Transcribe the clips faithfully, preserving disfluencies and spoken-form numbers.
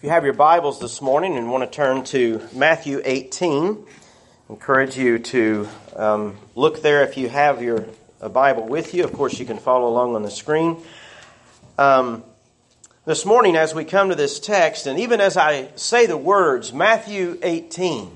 If you have your Bibles this morning and want to turn to Matthew eighteen, I encourage you to um, look there if you have your a Bible with you. Of course, you can follow along on the screen. Um, this morning, as we come to this text, and even as I say the words, Matthew eighteen,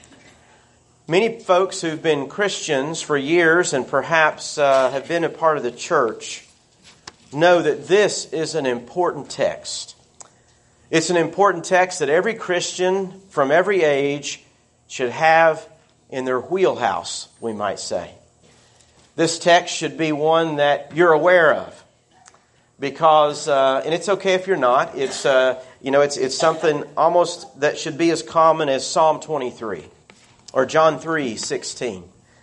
many folks who've been Christians for years and perhaps uh, have been a part of the church know that this is an important text. It's an important text that every Christian from every age should have in their wheelhouse, we might say. This text should be one that you're aware of, because, uh, and it's okay if you're not. It's uh, you know, it's it's something almost that should be as common as Psalm twenty-three or John three sixteen.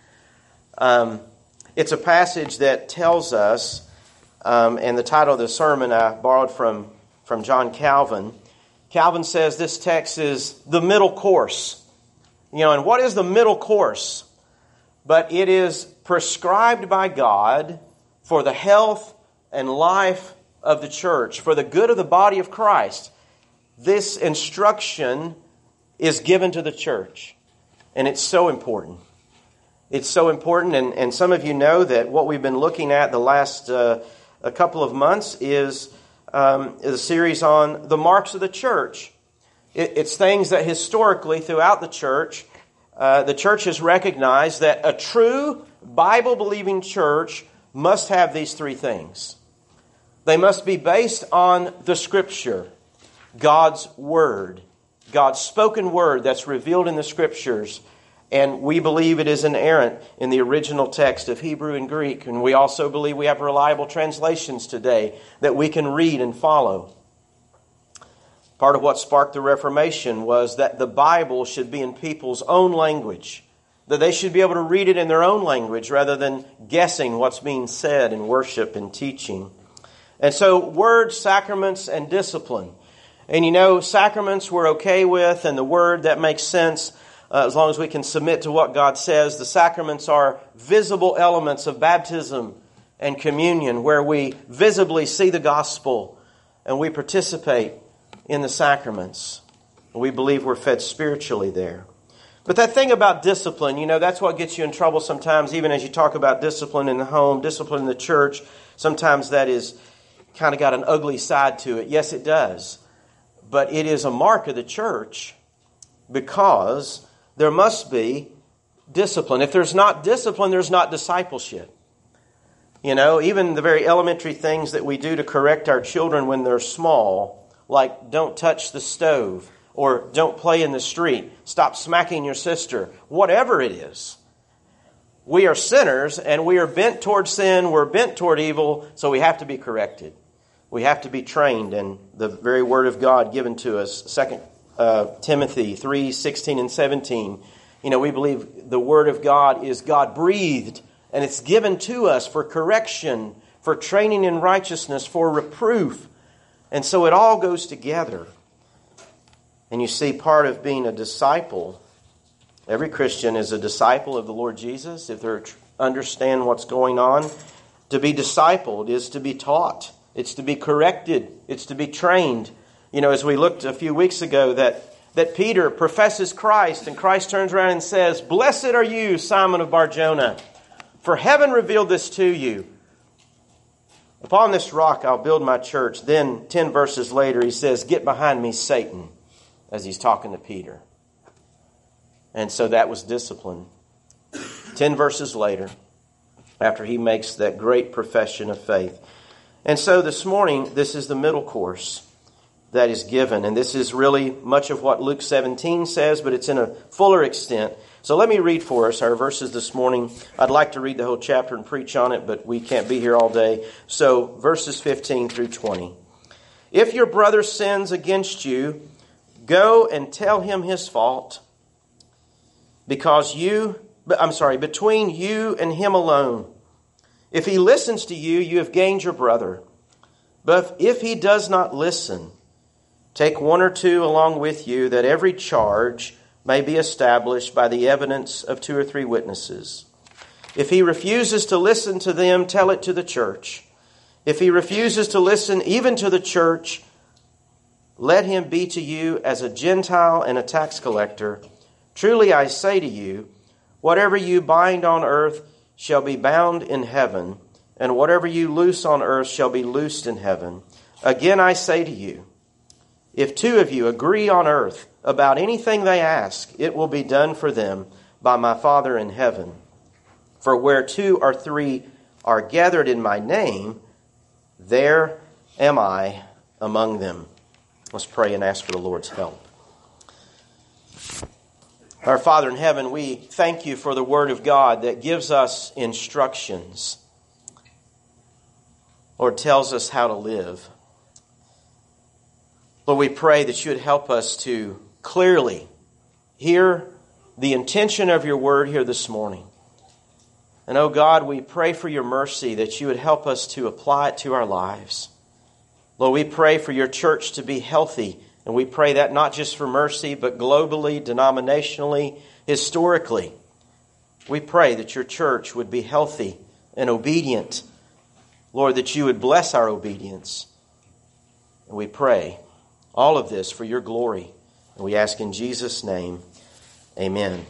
Um, it's a passage that tells us, um, and the title of the sermon I borrowed from. From John Calvin. Calvin says this text is the middle course. You know, and what is the middle course? But it is prescribed by God for the health and life of the church, for the good of the body of Christ. This instruction is given to the church. And it's so important. It's so important, and, and some of you know that what we've been looking at the last uh, a couple of months is Um, is a series on the marks of the church. It, it's things that historically throughout the church, uh, the church has recognized that a true Bible-believing church must have these three things. They must be based on the Scripture, God's Word, God's spoken Word that's revealed in the Scriptures. And we believe it is inerrant in the original text of Hebrew and Greek. And we also believe we have reliable translations today that we can read and follow. Part of what sparked the Reformation was that the Bible should be in people's own language. That they should be able to read it in their own language rather than guessing what's being said in worship and teaching. And so words, sacraments, and discipline. And you know, sacraments we're okay with, and the Word, that makes sense. Uh, as long as we can submit to what God says. The sacraments are visible elements of baptism and communion, where we visibly see the gospel and we participate in the sacraments. We believe we're fed spiritually there. But that thing about discipline, you know, that's what gets you in trouble sometimes, even as you talk about discipline in the home, discipline in the church. Sometimes that is kind of got an ugly side to it. Yes, it does. But it is a mark of the church, because there must be discipline. If there's not discipline, there's not discipleship. You know, even the very elementary things that we do to correct our children when they're small, like don't touch the stove, or don't play in the street, stop smacking your sister, whatever it is. We are sinners, and we are bent toward sin, we're bent toward evil, so we have to be corrected. We have to be trained in the very Word of God given to us. Second Uh, Timothy three sixteen and seventeen. You know, we believe the Word of God is God-breathed, and it's given to us for correction, for training in righteousness, for reproof. And so it all goes together. And you see, part of being a disciple, every Christian is a disciple of the Lord Jesus, if they understand what's going on. To be discipled is to be taught. It's to be corrected. It's to be trained. You know, as we looked a few weeks ago, that, that Peter professes Christ, and Christ turns around and says, "Blessed are you, Simon of Bar-Jonah, for heaven revealed this to you. Upon this rock I'll build my church." Then, ten verses later, he says, "Get behind me, Satan," as he's talking to Peter. And so that was discipline. Ten verses later, after he makes that great profession of faith. And so this morning, this is the middle course that is given. And this is really much of what Luke seventeen says, but it's in a fuller extent. So let me read for us our verses this morning. I'd like to read the whole chapter and preach on it, but we can't be here all day. So verses fifteen through twenty. "If your brother sins against you, go and tell him his fault, because you, I'm sorry, between you and him alone. If he listens to you, you have gained your brother. But if he does not listen, take one or two along with you, that every charge may be established by the evidence of two or three witnesses. If he refuses to listen to them, tell it to the church. If he refuses to listen even to the church, let him be to you as a Gentile and a tax collector. Truly I say to you, whatever you bind on earth shall be bound in heaven, and whatever you loose on earth shall be loosed in heaven. Again I say to you, if two of you agree on earth about anything they ask, it will be done for them by my Father in heaven. For where two or three are gathered in my name, there am I among them. Let's pray and ask for the Lord's help. Our Father in heaven, we thank you for the Word of God that gives us instructions, Lord, tells us how to live. Lord, we pray that you would help us to clearly hear the intention of your Word here this morning. And, oh God, we pray for your mercy that you would help us to apply it to our lives. Lord, we pray for your church to be healthy, and we pray that not just for Mercy, but globally, denominationally, historically. We pray that your church would be healthy and obedient. Lord, that you would bless our obedience. And we pray all of this for your glory. And we ask in Jesus' name, amen.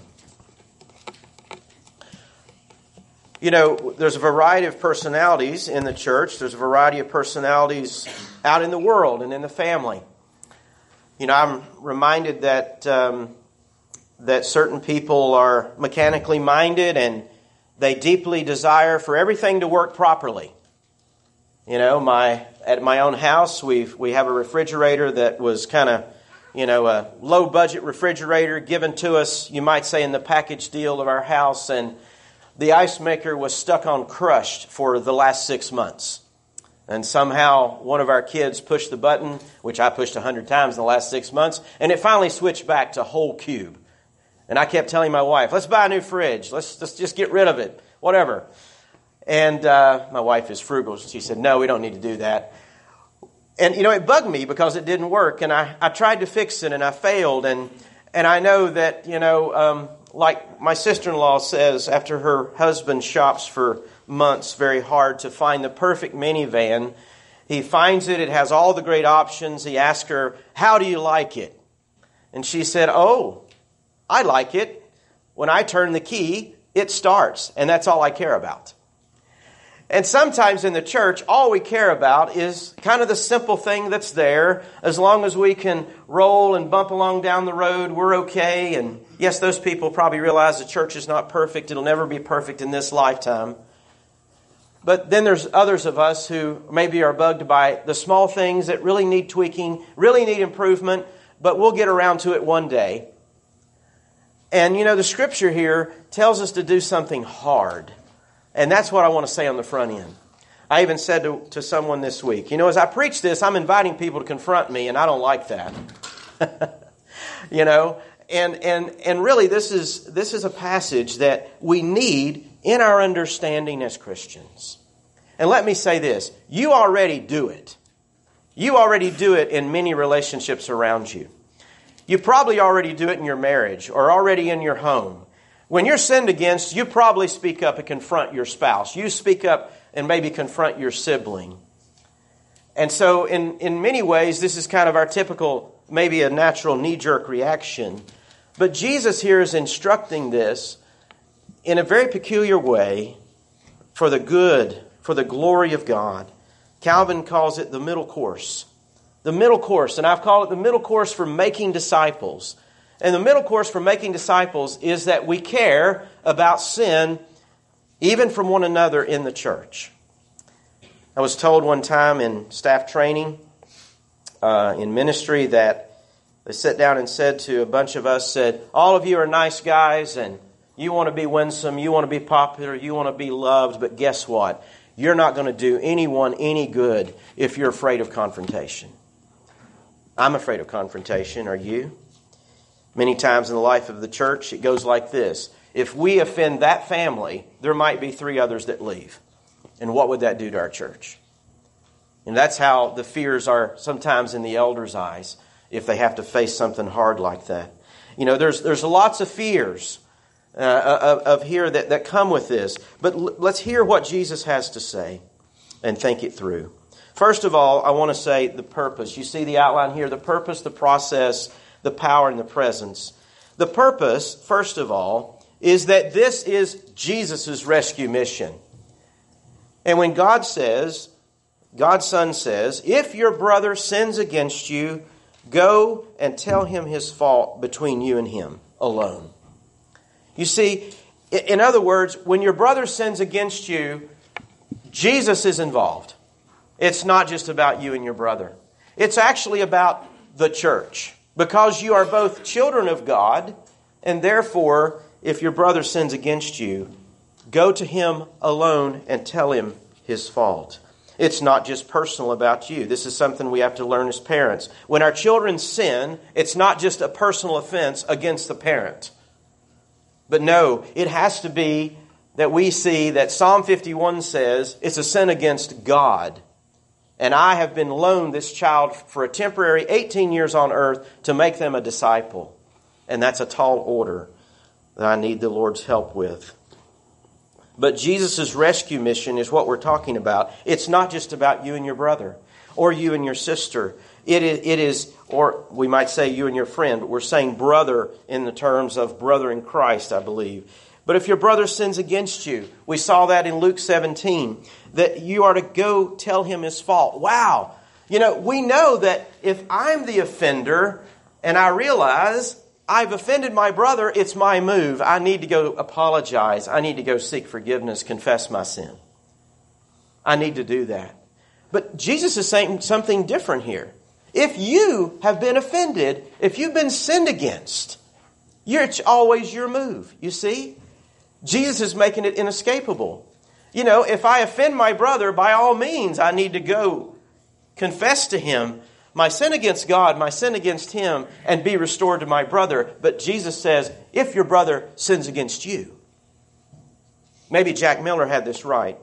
You know, there's a variety of personalities in the church. There's a variety of personalities out in the world and in the family. You know, I'm reminded that um, that certain people are mechanically minded and they deeply desire for everything to work properly. You know, my at my own house, we we have a refrigerator that was kind of, you know, a low budget refrigerator given to us, you might say, in the package deal of our house, and the ice maker was stuck on crushed for the last six months. And somehow one of our kids pushed the button, which I pushed a hundred times in the last six months, and it finally switched back to whole cube. And I kept telling my wife, let's buy a new fridge. Let's, let's just get rid of it. Whatever. And uh, my wife is frugal. She said, no, we don't need to do that. And, you know, it bugged me because it didn't work. And I, I tried to fix it and I failed. And, and I know that, you know, um, like my sister-in-law says, after her husband shops for months very hard to find the perfect minivan, he finds it. It has all the great options. He asks her, how do you like it? And she said, oh, I like it. When I turn the key, it starts. And that's all I care about. And sometimes in the church, all we care about is kind of the simple thing that's there. As long as we can roll and bump along down the road, we're okay. And yes, those people probably realize the church is not perfect. It'll never be perfect in this lifetime. But then there's others of us who maybe are bugged by the small things that really need tweaking, really need improvement, but we'll get around to it one day. And, you know, the scripture here tells us to do something hard. And that's what I want to say on the front end. I even said to, to someone this week, you know, as I preach this, I'm inviting people to confront me, and I don't like that. you know, and and and really, this is this is a passage that we need in our understanding as Christians. And let me say this: you already do it. You already do it in many relationships around you. You probably already do it in your marriage or already in your home. When you're sinned against, you probably speak up and confront your spouse. You speak up and maybe confront your sibling. And so in, in many ways, this is kind of our typical, maybe a natural knee-jerk reaction. But Jesus here is instructing this in a very peculiar way for the good, for the glory of God. Calvin calls it the middle course. The middle course, and I've called it the middle course for making disciples. And the middle course for making disciples is that we care about sin even from one another in the church. I was told one time in staff training, uh, in ministry, that they sat down and said to a bunch of us, said, all of you are nice guys and you want to be winsome, you want to be popular, you want to be loved, but guess what? You're not going to do anyone any good if you're afraid of confrontation. I'm afraid of confrontation. Are you? Many times in the life of the church, it goes like this. If we offend that family, there might be three others that leave. And what would that do to our church? And that's how the fears are sometimes in the elders' eyes if they have to face something hard like that. You know, there's there's lots of fears uh, of, of here that, that come with this. But l- let's hear what Jesus has to say and think it through. First of all, I want to say the purpose. You see the outline here, the purpose, the process, the power, and the presence. The purpose, first of all, is that this is Jesus' rescue mission. And when God says, God's Son says, if your brother sins against you, go and tell him his fault between you and him alone. You see, in other words, when your brother sins against you, Jesus is involved. It's not just about you and your brother. It's actually about the church. Because you are both children of God, and therefore, if your brother sins against you, go to him alone and tell him his fault. It's not just personal about you. This is something we have to learn as parents. When our children sin, it's not just a personal offense against the parent. But no, it has to be that we see that Psalm fifty-one says it's a sin against God. And I have been loaned this child for a temporary eighteen years on earth to make them a disciple. And that's a tall order that I need the Lord's help with. But Jesus' rescue mission is what we're talking about. It's not just about you and your brother or you and your sister. It is, it is, or we might say you and your friend, but we're saying brother in the terms of brother in Christ, I believe. But if your brother sins against you, we saw that in Luke seventeen, that you are to go tell him his fault. Wow! You know, we know that if I'm the offender and I realize I've offended my brother, it's my move. I need to go apologize. I need to go seek forgiveness, confess my sin. I need to do that. But Jesus is saying something different here. If you have been offended, if you've been sinned against, it's always your move. You see? Jesus is making it inescapable. You know, if I offend my brother, by all means, I need to go confess to him my sin against God, my sin against him, and be restored to my brother. But Jesus says, if your brother sins against you. Maybe Jack Miller had this right.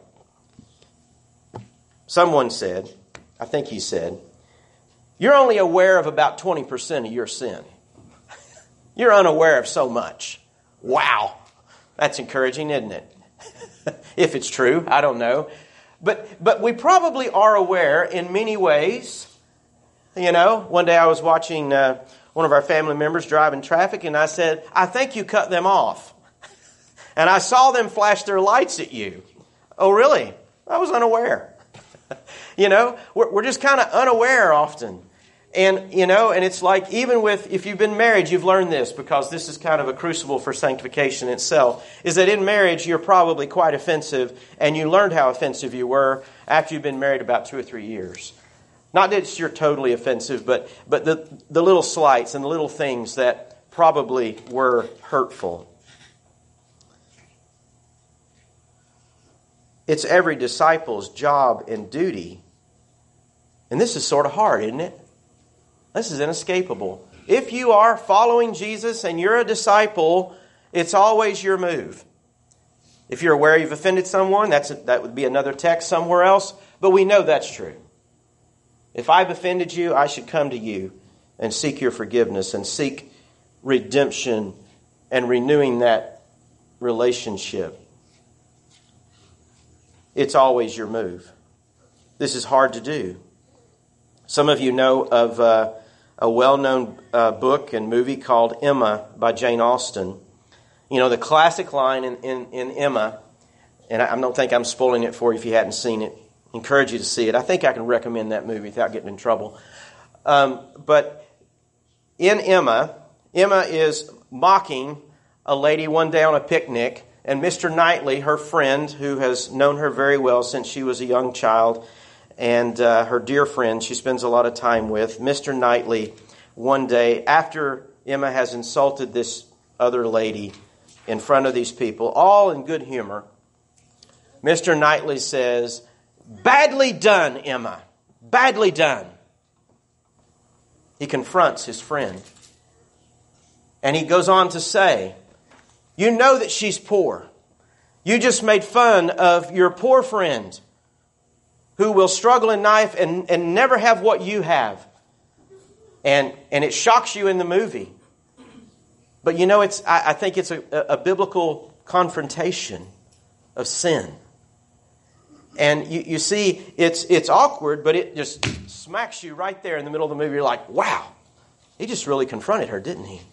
Someone said, I think he said, you're only aware of about twenty percent of your sin. You're unaware of so much. Wow. That's encouraging, isn't it? If it's true, I don't know. But but we probably are aware in many ways. You know, one day I was watching uh, one of our family members driving traffic, and I said, I think you cut them off. And I saw them flash their lights at you. Oh, really? I was unaware. You know, we're, we're just kind of unaware often. And, you know, and it's like even with, if you've been married, you've learned this because this is kind of a crucible for sanctification itself, is that in marriage you're probably quite offensive, and you learned how offensive you were after you've been married about two or three years. Not that you're totally offensive, but but the, the little slights and the little things that probably were hurtful. It's every disciple's job and duty. And this is sort of hard, isn't it? This is inescapable. If you are following Jesus and you're a disciple, it's always your move. If you're aware you've offended someone, that's a, that would be another text somewhere else. But we know that's true. If I've offended you, I should come to you and seek your forgiveness and seek redemption and renewing that relationship. It's always your move. This is hard to do. Some of you know of uh, a well-known uh, book and movie called Emma by Jane Austen. You know, the classic line in, in, in Emma, and I don't think I'm spoiling it for you if you hadn't seen it. I encourage you to see it. I think I can recommend that movie without getting in trouble. Um, but in Emma, Emma is mocking a lady one day on a picnic, and Mister Knightley, her friend, who has known her very well since she was a young child, and uh, her dear friend she spends a lot of time with, Mister Knightley, one day, after Emma has insulted this other lady in front of these people, all in good humor, Mister Knightley says, "Badly done, Emma. Badly done." He confronts his friend. And he goes on to say, "You know that she's poor. You just made fun of your poor friend who will struggle in life and, and never have what you have." And and it shocks you in the movie. But you know, it's I, I think it's a, a biblical confrontation of sin. And you, you see, it's it's awkward, but it just smacks you right there in the middle of the movie. You're like, wow, he just really confronted her, didn't he?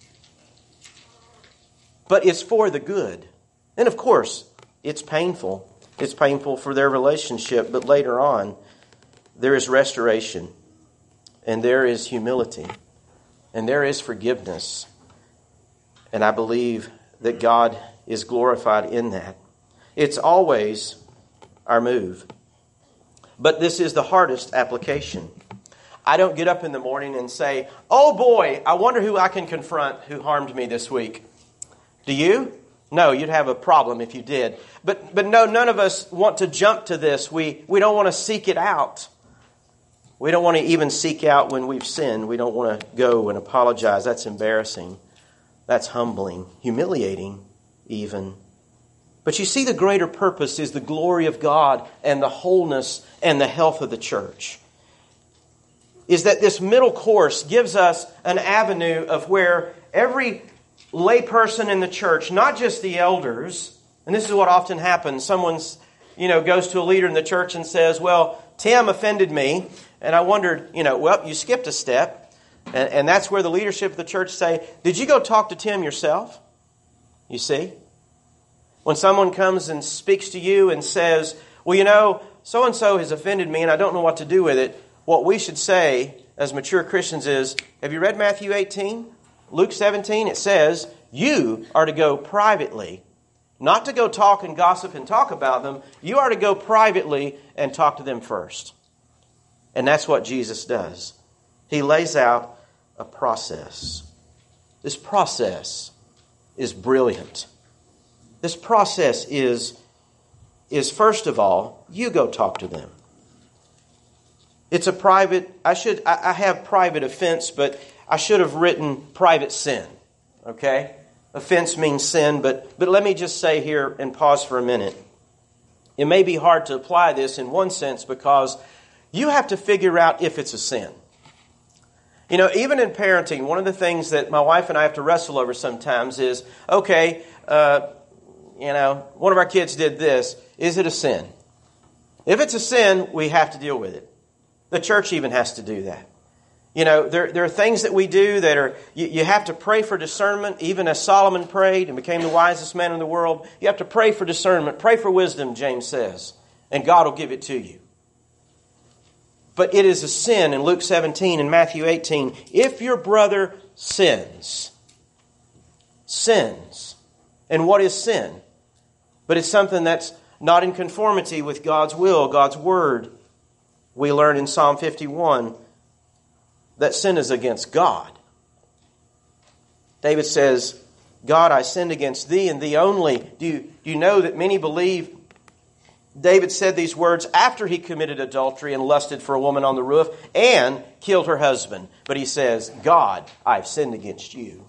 But it's for the good. And of course, it's painful. It's painful for their relationship, but later on, there is restoration, and there is humility, and there is forgiveness. And I believe that God is glorified in that. It's always our move. But this is the hardest application. I don't get up in the morning and say, oh boy, I wonder who I can confront who harmed me this week. Do you? No, you'd have a problem if you did. But but no, none of us want to jump to this. We, we don't want to seek it out. We don't want to even seek out when we've sinned. We don't want to go and apologize. That's embarrassing. That's humbling, humiliating even. But you see, the greater purpose is the glory of God and the wholeness and the health of the church. Is that this middle course gives us an avenue of where every layperson in the church, not just the elders, and this is what often happens. Someone's, you know, goes to a leader in the church and says, well, Tim offended me. And I wondered, you know, well, you skipped a step. And, and that's where the leadership of the church say, did you go talk to Tim yourself? You see? When someone comes and speaks to you and says, well, you know, so-and-so has offended me and I don't know what to do with it. What we should say as mature Christians is, have you read Matthew eighteen? Luke seventeen, it says, you are to go privately, not to go talk and gossip and talk about them. You are to go privately and talk to them first. And that's what Jesus does. He lays out a process. This process is brilliant. This process is, is first of all, you go talk to them. It's a private, I should, I have private offense, but I should have written private sin. Okay? Offense means sin, but, but let me just say here and pause for a minute. It may be hard to apply this in one sense because you have to figure out if it's a sin. You know, even in parenting, one of the things that my wife and I have to wrestle over sometimes is, okay, uh, you know, one of our kids did this. Is it a sin? If it's a sin, we have to deal with it. The church even has to do that. You know, there, there are things that we do that are, you, you have to pray for discernment, even as Solomon prayed and became the wisest man in the world. You have to pray for discernment, pray for wisdom, James says, and God will give it to you. But it is a sin in Luke seventeen and Matthew eighteen. If your brother sins, sins. And what is sin? But it's something that's not in conformity with God's will, God's word. We learn in Psalm fifty-one that sin is against God. David says, God, I sinned against thee and thee only. Do you, do you know that many believe David said these words after he committed adultery and lusted for a woman on the roof and killed her husband. But he says, God, I've sinned against you.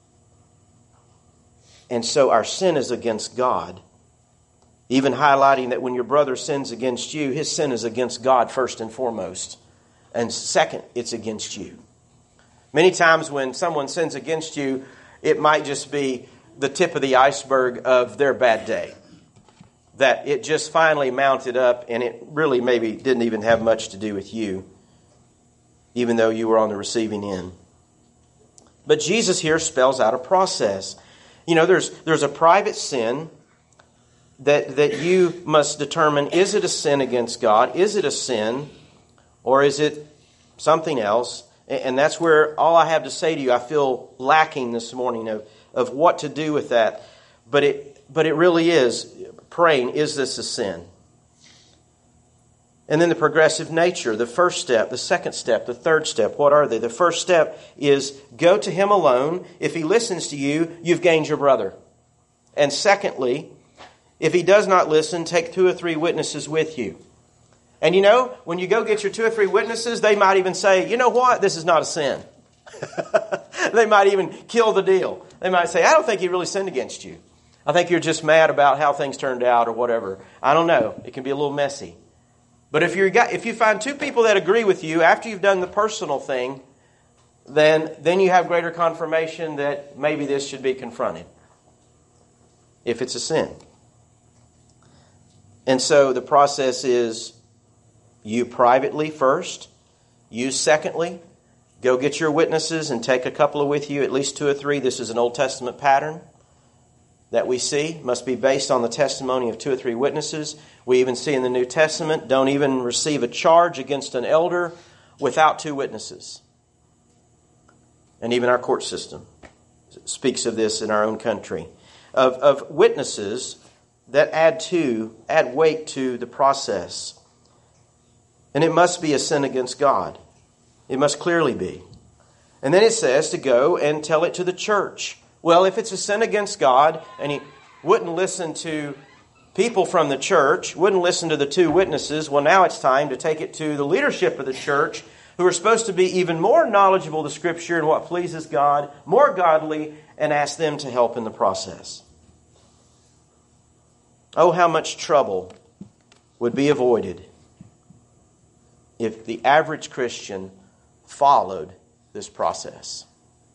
And so our sin is against God. Even highlighting that when your brother sins against you, his sin is against God first and foremost. And second, it's against you. Many times when someone sins against you, it might just be the tip of the iceberg of their bad day. That it just finally mounted up and it really maybe didn't even have much to do with you, even though you were on the receiving end. But Jesus here spells out a process. You know, there's there's a private sin that, that you must determine, is it a sin against God? Is it a sin? Or is it something else? And that's where all I have to say to you, I feel lacking this morning of, of what to do with that. But it but it really is praying, is this a sin? And then the progressive nature, the first step, the second step, the third step, what are they? The first step is go to him alone. If he listens to you, you've gained your brother. And secondly, if he does not listen, take two or three witnesses with you. And you know, when you go get your two or three witnesses, they might even say, you know what, this is not a sin. They might even kill the deal. They might say, I don't think he really sinned against you. I think you're just mad about how things turned out or whatever. I don't know. It can be a little messy. But if you if you find two people that agree with you after you've done the personal thing, then, then you have greater confirmation that maybe this should be confronted. If it's a sin. And so the process is you privately first, you secondly, go get your witnesses and take a couple of with you, at least two or three. This is an Old Testament pattern that we see. Must be based on the testimony of two or three witnesses. We even see in the New Testament, don't even receive a charge against an elder without two witnesses. And even our court system speaks of this in our own country. Of, of witnesses that add to, add weight to the process. And it must be a sin against God. It must clearly be. And then it says to go and tell it to the church. Well, if it's a sin against God, and he wouldn't listen to people from the church, wouldn't listen to the two witnesses, well, now it's time to take it to the leadership of the church, who are supposed to be even more knowledgeable of the Scripture and what pleases God, more godly, and ask them to help in the process. Oh, how much trouble would be avoided if the average Christian followed this process.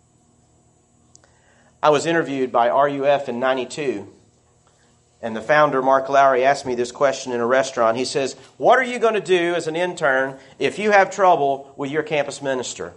I was interviewed by R U F in ninety-two, and the founder, Mark Lowry, asked me this question in a restaurant. He says, what are you going to do as an intern if you have trouble with your campus minister?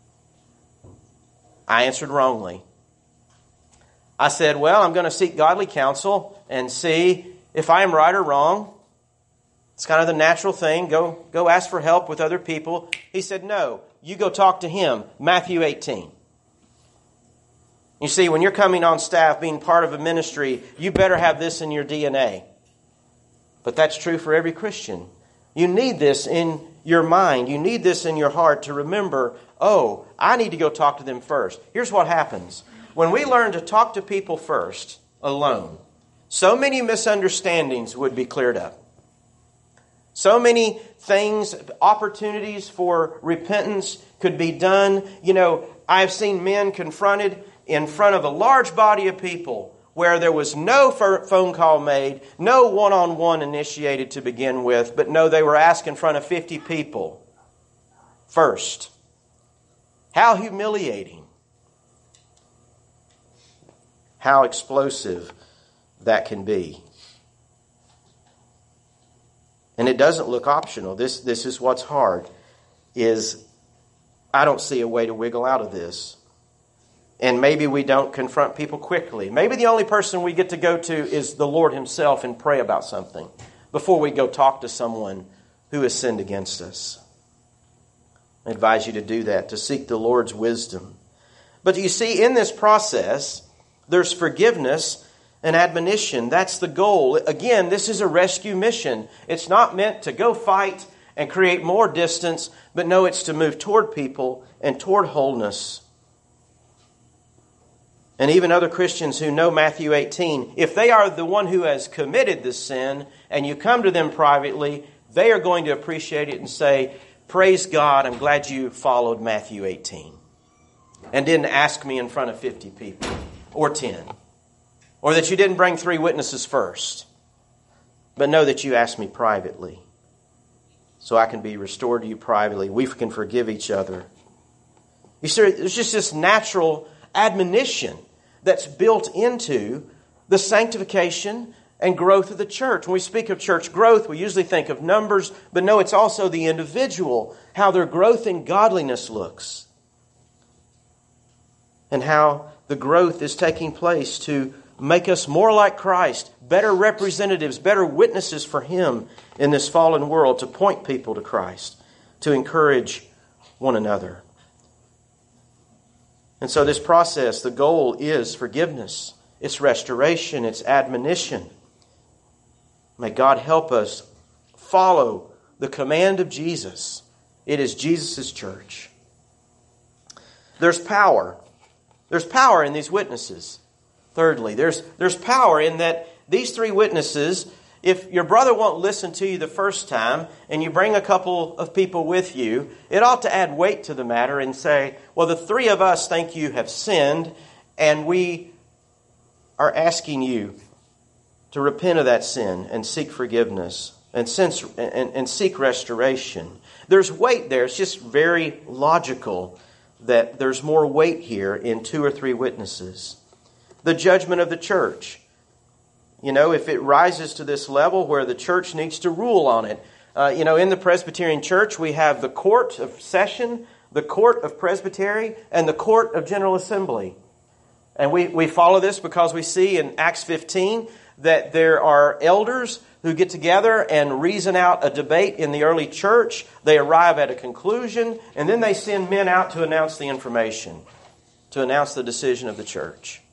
I answered wrongly. I said, well, I'm going to seek godly counsel and see if I am right or wrong. It's kind of the natural thing. Go, go ask for help with other people. He said, no, you go talk to him. Matthew eighteen. You see, when you're coming on staff, being part of a ministry, you better have this in your D N A. But that's true for every Christian. You need this in your mind. You need this in your heart to remember, oh, I need to go talk to them first. Here's what happens. When we learn to talk to people first, alone, so many misunderstandings would be cleared up. So many things, opportunities for repentance could be done. You know, I've seen men confronted in front of a large body of people where there was no phone call made, no one-on-one initiated to begin with, but no, they were asked in front of fifty people first. How humiliating. How explosive that can be. And it doesn't look optional. This, this is what's hard, is I don't see a way to wiggle out of this. And maybe we don't confront people quickly. Maybe the only person we get to go to is the Lord Himself and pray about something before we go talk to someone who has sinned against us. I advise you to do that, to seek the Lord's wisdom. But you see, in this process, there's forgiveness and admonition. That's the goal. Again, this is a rescue mission. It's not meant to go fight and create more distance, but no, it's to move toward people and toward wholeness. And even other Christians who know Matthew eighteen, if they are the one who has committed this sin and you come to them privately, they are going to appreciate it and say, praise God, I'm glad you followed Matthew eighteen and didn't ask me in front of fifty people or ten. Or that you didn't bring three witnesses first, but know that you asked me privately so I can be restored to you privately. We can forgive each other. You see, there's just this natural admonition that's built into the sanctification and growth of the church. When we speak of church growth, we usually think of numbers, but no, it's also the individual, how their growth in godliness looks, and how the growth is taking place to make us more like Christ, better representatives, better witnesses for Him in this fallen world, to point people to Christ, to encourage one another. And so this process, the goal is forgiveness. It's restoration. It's admonition. May God help us follow the command of Jesus. It is Jesus' church. There's power. There's power in these witnesses. Thirdly, there's, there's power in that these three witnesses, if your brother won't listen to you the first time and you bring a couple of people with you, it ought to add weight to the matter and say, well, the three of us think you have sinned, and we are asking you to repent of that sin and seek forgiveness and, sense, and, and seek restoration. There's weight there. It's just very logical that there's more weight here in two or three witnesses. The judgment of the church. You know, if it rises to this level where the church needs to rule on it. Uh, you know, in the Presbyterian Church, we have the court of session, the court of presbytery, and the court of general assembly. And we, we follow this because we see in Acts fifteen that there are elders who get together and reason out a debate in the early church. They arrive at a conclusion, and then they send men out to announce the information, to announce the decision of the church.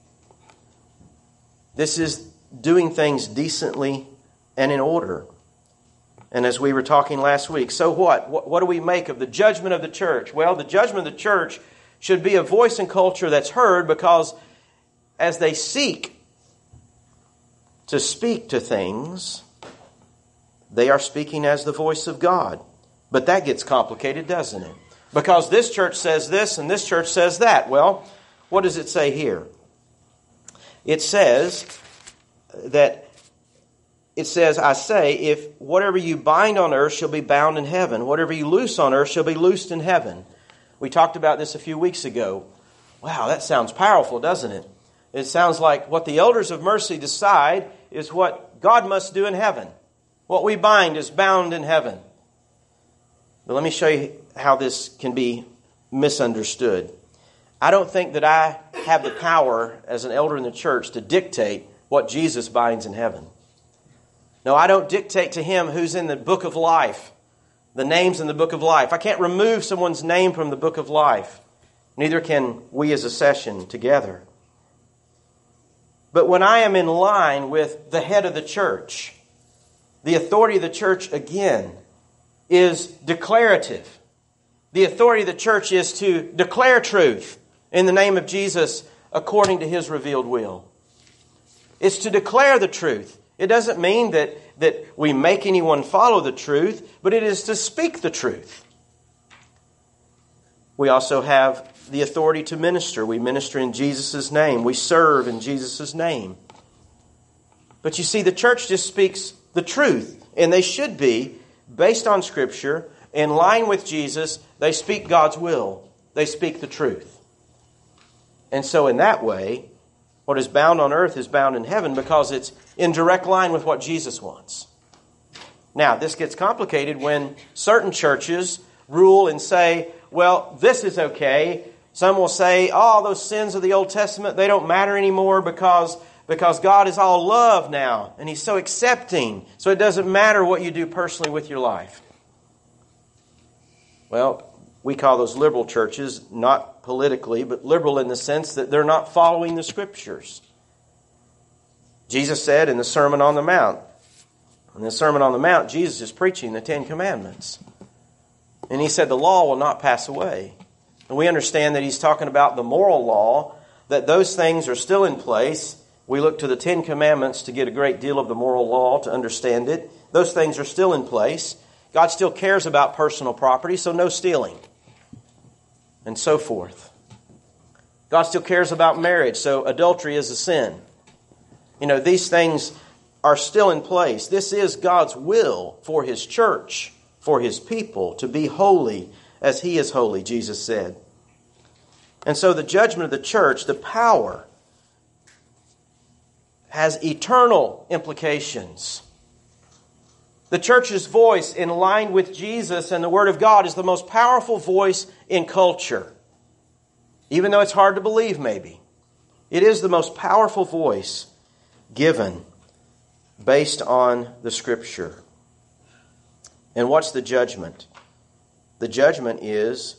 This is doing things decently and in order. And as we were talking last week, so what? What, what do we make of the judgment of the church? Well, the judgment of the church should be a voice in culture that's heard, because as they seek to speak to things, they are speaking as the voice of God. But that gets complicated, doesn't it? Because this church says this and this church says that. Well, what does it say here? It says that, it says, I say, if whatever you bind on earth shall be bound in heaven, whatever you loose on earth shall be loosed in heaven. We talked about this a few weeks ago. Wow, that sounds powerful, doesn't it? It sounds like what the elders of mercy decide is what God must do in heaven. What we bind is bound in heaven. But let me show you how this can be misunderstood. I don't think that I have the power as an elder in the church to dictate what Jesus binds in heaven. No, I don't dictate to him who's in the book of life, the names in the book of life. I can't remove someone's name from the book of life. Neither can we as a session together. But when I am in line with the head of the church, the authority of the church, again, is declarative. The authority of the church is to declare truth in the name of Jesus according to His revealed will. It's to declare the truth. It doesn't mean that, that we make anyone follow the truth, but it is to speak the truth. We also have the authority to minister. We minister in Jesus' name. We serve in Jesus' name. But you see, the church just speaks the truth, and they should be, based on Scripture, in line with Jesus. They speak God's will. They speak the truth. And so in that way, what is bound on earth is bound in heaven, because it's in direct line with what Jesus wants. Now, this gets complicated when certain churches rule and say, well, this is okay. Some will say, oh, those sins of the Old Testament, they don't matter anymore because, because God is all love now. And He's so accepting. So it doesn't matter what you do personally with your life. Well, we call those liberal churches, not politically, but liberal in the sense that they're not following the Scriptures. Jesus said in the Sermon on the Mount, in the Sermon on the Mount, Jesus is preaching the Ten Commandments. And He said the law will not pass away. And we understand that He's talking about the moral law, that those things are still in place. We look to the Ten Commandments to get a great deal of the moral law, to understand it. Those things are still in place. God still cares about personal property, so no stealing. And so forth. God still cares about marriage, so adultery is a sin. You know, these things are still in place. This is God's will for His church, for His people, to be holy as He is holy, Jesus said. And so the judgment of the church, the power, has eternal implications. The church's voice in line with Jesus and the Word of God is the most powerful voice in culture. Even though it's hard to believe, maybe. It is the most powerful voice given based on the Scripture. And what's the judgment? The judgment is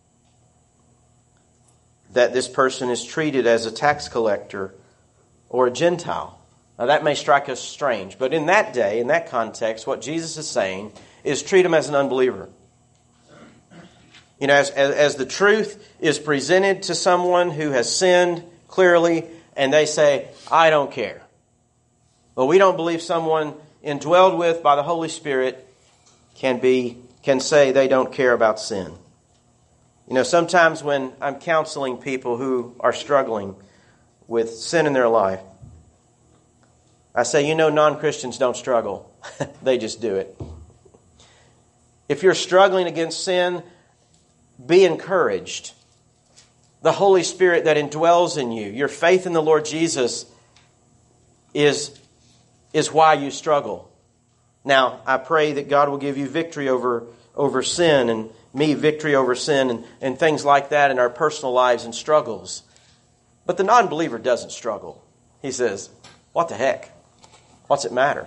that this person is treated as a tax collector or a Gentile. Now that may strike us strange, but in that day, in that context, what Jesus is saying is treat him as an unbeliever. You know, as, as, as the truth is presented to someone who has sinned clearly, and they say, I don't care. Well, we don't believe someone indwelled with by the Holy Spirit can be can say they don't care about sin. You know, sometimes when I'm counseling people who are struggling with sin in their life, I say, you know, non-Christians don't struggle. They just do it. If you're struggling against sin, be encouraged. The Holy Spirit that indwells in you, your faith in the Lord Jesus is is why you struggle. Now, I pray that God will give you victory over, over sin, and me victory over sin, and, and things like that in our personal lives and struggles. But the non-believer doesn't struggle. He says, what the heck? What's it matter?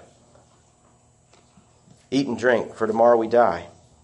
Eat and drink, for tomorrow we die.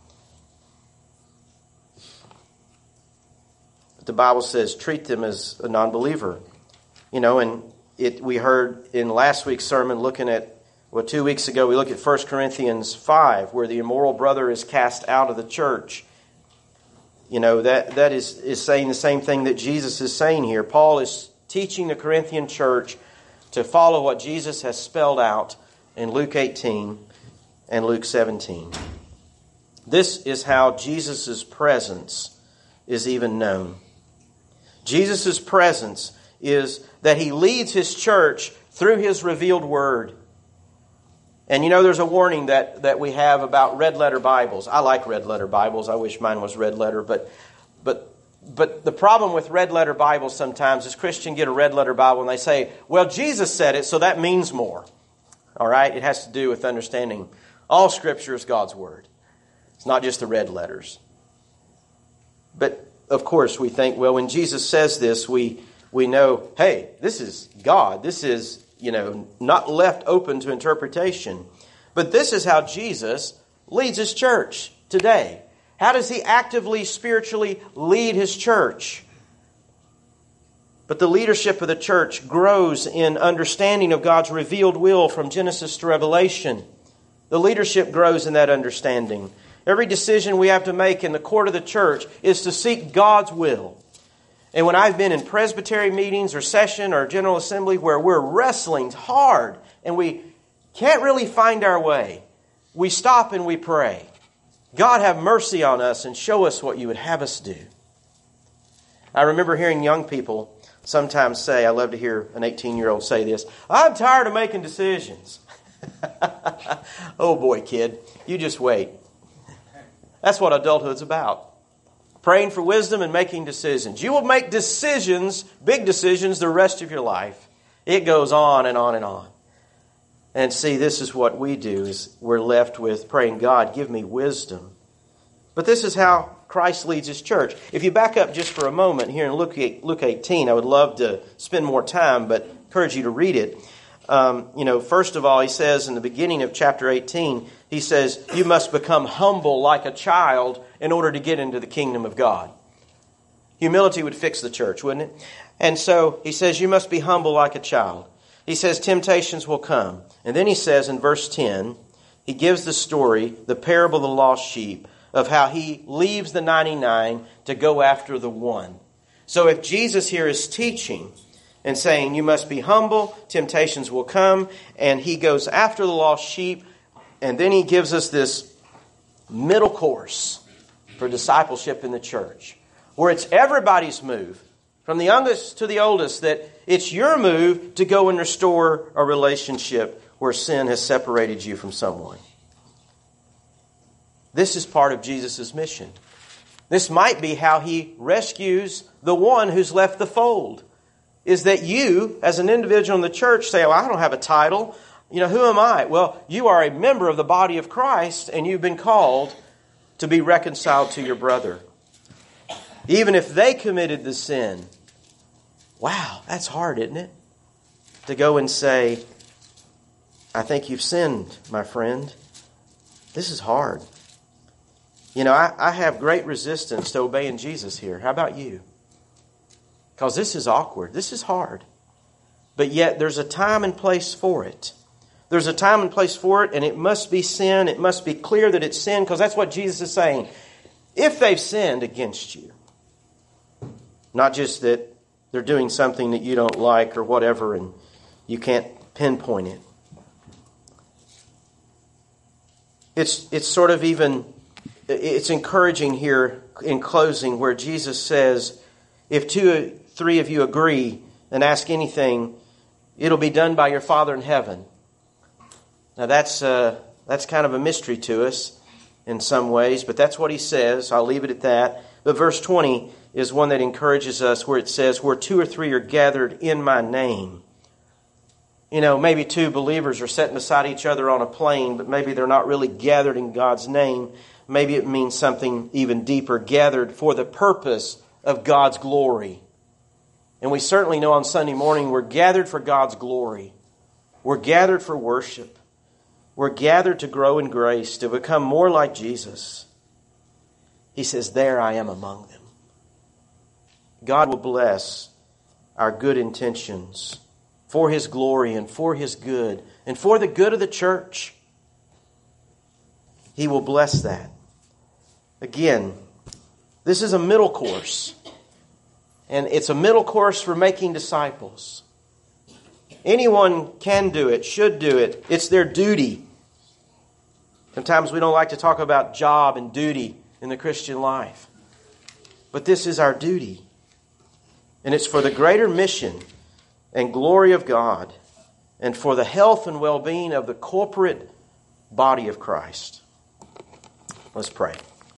But the Bible says, treat them as a non-believer. You know, and it we heard in last week's sermon, looking at, well, two weeks ago, we looked at First Corinthians five, where the immoral brother is cast out of the church. You know, that, that is, is saying the same thing that Jesus is saying here. Paul is teaching the Corinthian church to follow what Jesus has spelled out in Luke eighteen and Luke seventeen. This is how Jesus' presence is even known. Jesus' presence is that He leads His church through His revealed Word. And you know, there's a warning that, that we have about red letter Bibles. I like red letter Bibles. I wish mine was red letter. But but but the problem with red letter Bibles sometimes is Christians get a red letter Bible and they say, well, Jesus said it, so that means more. All right? It has to do with understanding all Scripture is God's Word. It's not just the red letters. But of course, we think, well, when Jesus says this, we we know, hey, this is God. This is, you know, not left open to interpretation. But this is how Jesus leads His church today. How does He actively, spiritually lead His church? But the leadership of the church grows in understanding of God's revealed will from Genesis to Revelation. The leadership grows in that understanding. Every decision we have to make in the court of the church is to seek God's will. And when I've been in presbytery meetings or session or general assembly where we're wrestling hard and we can't really find our way, we stop and we pray. God, have mercy on us and show us what you would have us do. I remember hearing young people sometimes say, I love to hear an eighteen-year-old say this, I'm tired of making decisions. Oh boy, kid, you just wait. That's what adulthood's about. Praying for wisdom and making decisions. You will make decisions, big decisions, the rest of your life. It goes on and on and on. And see, this is what we do, is we're left with praying, God, give me wisdom. But this is how Christ leads His church. If you back up just for a moment here in Luke eighteen, I would love to spend more time, but encourage you to read it. Um, you know, first of all, He says in the beginning of chapter eighteen, He says, you must become humble like a child in order to get into the kingdom of God. Humility would fix the church, wouldn't it? And so He says, you must be humble like a child. He says, temptations will come. And then He says in verse ten, He gives the story, the parable of the lost sheep, of how He leaves the ninety-nine to go after the one. So if Jesus here is teaching and saying, you must be humble, temptations will come, and He goes after the lost sheep, and then He gives us this middle course for discipleship in the church, where it's everybody's move, from the youngest to the oldest, that it's your move to go and restore a relationship where sin has separated you from someone. This is part of Jesus' mission. This might be how He rescues the one who's left the fold. Is that you, as an individual in the church, say, well, I don't have a title. You know, who am I? Well, you are a member of the body of Christ, and you've been called to be reconciled to your brother. Even if they committed the sin. Wow, that's hard, isn't it? To go and say, I think you've sinned, my friend. This is hard. You know, I, I have great resistance to obeying Jesus here. How about you? Because this is awkward. This is hard. But yet there's a time and place for it. There's a time and place for it, and it must be sin. It must be clear that it's sin, because that's what Jesus is saying. If they've sinned against you, not just that they're doing something that you don't like or whatever, and you can't pinpoint it. It's it's sort of even, it's encouraging here in closing where Jesus says, if two or three of you agree and ask anything, it'll be done by your Father in heaven. Now that's uh, that's kind of a mystery to us in some ways, but that's what He says. I'll leave it at that. But verse twenty is one that encourages us, where it says, where two or three are gathered in my name. You know, maybe two believers are sitting beside each other on a plane, but maybe they're not really gathered in God's name. Maybe it means something even deeper, gathered for the purpose of God's glory. And we certainly know on Sunday morning we're gathered for God's glory. We're gathered for worship. We're gathered to grow in grace, to become more like Jesus. He says, there I am among them. God will bless our good intentions for His glory and for His good and for the good of the church. He will bless that. Again, this is a middle course. And it's a middle course for making disciples. Anyone can do it, should do it. It's their duty. Sometimes we don't like to talk about job and duty in the Christian life. But this is our duty. And it's for the greater mission and glory of God and for the health and well-being of the corporate body of Christ. Let's pray.